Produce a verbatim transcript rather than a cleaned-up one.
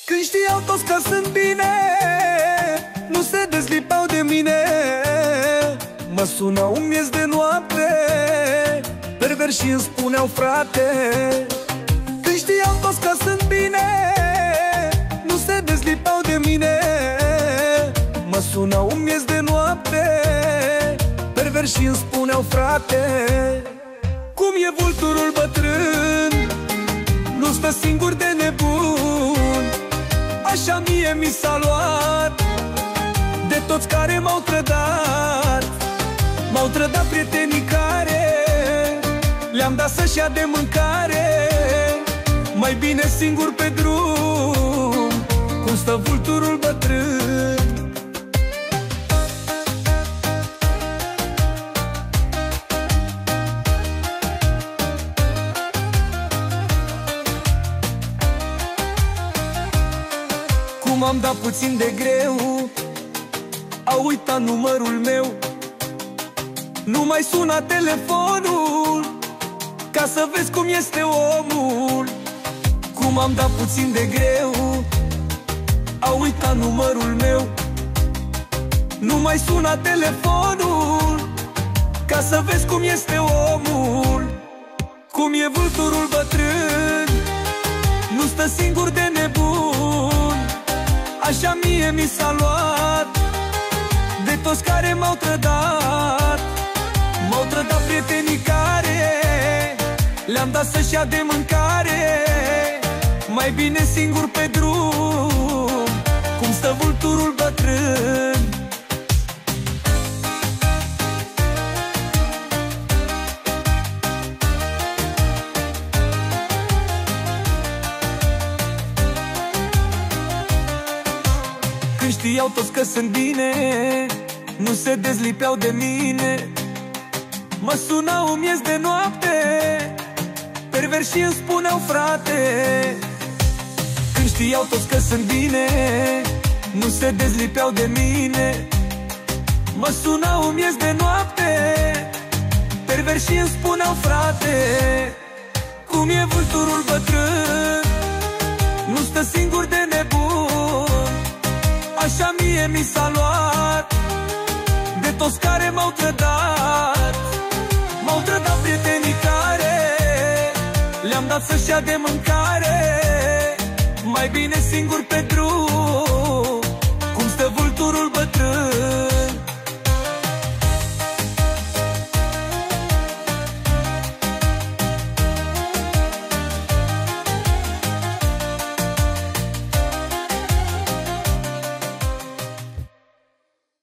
Când știau toți că sunt bine, nu se dezlipeau de mine. Mă sunau un miez de noapte, pervers și îmi spuneau frate. Când știau toți că sunt bine, nu se dezlipeau de mine. Mă sunau un miez de noapte, pervers și îmi spuneau frate. Cum e vulturul bătrân, nu stă singur de nebun. Așa mie mi s-a luat de toți care m-au trădat. M-au trădat prietenii care le-am dat să-și ia de mâncare. Mai bine singur pe drum, cum stă vulturul bătrân. Cum am dat puțin de greu, au uitat numărul meu. Nu mai suna telefonul, ca să vezi cum este omul. Cum am dat puțin de greu, au uitat numărul meu. Nu mai suna telefonul, ca să vezi cum este omul. Cum e vulturul bătrân, nu stă singur de nebun. Așa mie mi s-a luat de toți care m-au trădat. M-au trădat prietenii care le-am dat să-și ia de mâncare. Mai bine singur pe drum, cum stă vulturul bătrân. Când știau toți că sunt bine, nu se dezlipeau de mine. Mă sunau un miez de noapte, pervers și îmi spuneau frate. Când știau toți că sunt bine, nu se dezlipeau de mine. Mă sunau un miez de noapte, pervers și îmi spuneau frate. Cum e vulturul bătrân, nu stă singur de nebun. Așa mie mi s-a luat de toți care m-au trădat. M-au trădat prietenii care le-am dat să-și ia de mâncare. Mai bine singur pe drum,